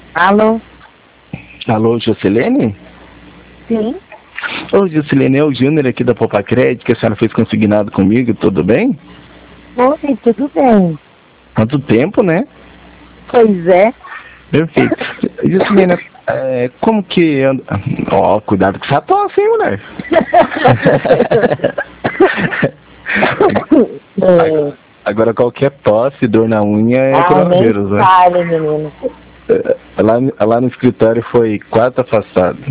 Alô? Alô, Juscelene? Sim? Ô, Juscelene, é o Júnior aqui da Popacred, que a senhora fez consignado comigo, tudo bem? Oi, tudo bem? Quanto tempo, né? Pois é. Perfeito. Juscelene, como que anda... Ó, cuidado com essa tosse, hein, mulher? Agora qualquer tosse, dor na unha é Nem coronavírus, né? fale, menino. Lá no escritório foi 4 afastados.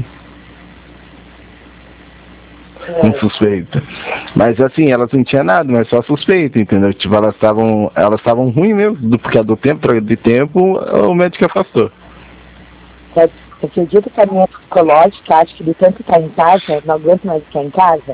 Um suspeito. Mas assim, elas não tinham nada, mas só suspeita, entendeu? Tipo, elas estavam ruins mesmo, porque do tempo de tempo o médico afastou. Você acredita que a minha psicológica, acho que de tanto estar em casa, não aguento mais ficar em casa?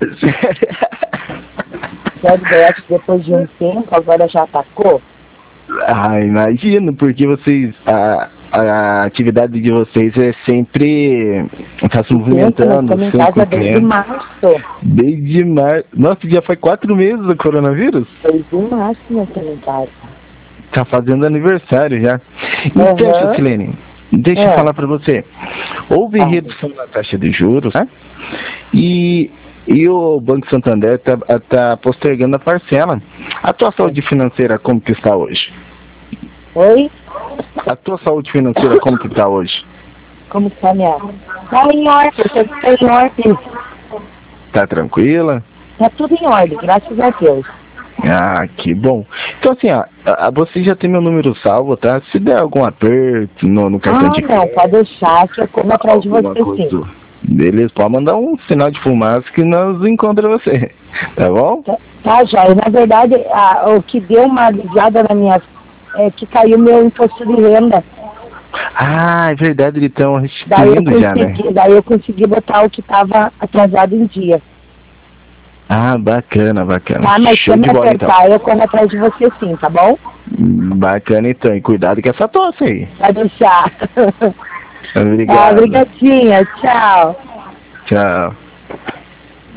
Sério, acho que depois de um tempo, agora já atacou? Ah, imagino, porque vocês. A atividade de vocês é sempre tá se movimentando, Estamos em sempre com casa desde clientes. março. Desde março. Nossa, já foi 4 meses do coronavírus? Desde março nós estamos em casa. Tá fazendo aniversário já. Então, Juscelene, deixa eu falar pra você. Houve redução na taxa de juros, né? E o Banco Santander tá postergando a parcela. A tua saúde financeira como que está hoje? Oi? A tua saúde financeira como que está hoje? Como que tá minha? Tá em ordem, tá em ordem. Tá tranquila? Tá tudo em ordem, graças a Deus. Ah, que bom. Então assim, ó, você já tem meu número salvo, tá? Se der algum aperto no cartão de crédito... não, pode deixar que eu corro atrás de você sim. Beleza, pode mandar um sinal de fumaça que nós encontramos você, tá bom? Tá, Jóia. Na verdade, o que deu uma aliviada na minha... é que caiu meu imposto de renda. Ah, é verdade, eles estão restituindo já, né? Daí eu consegui botar o que estava atrasado em dia. Ah, bacana, bacana. Tá, mas show se de me bola, apertar, então. eu corro atrás de você sim, tá bom? Bacana, então. E cuidado com essa tosse aí. Pode deixar. Obrigado. Obrigadinha. Tchau. Tchau.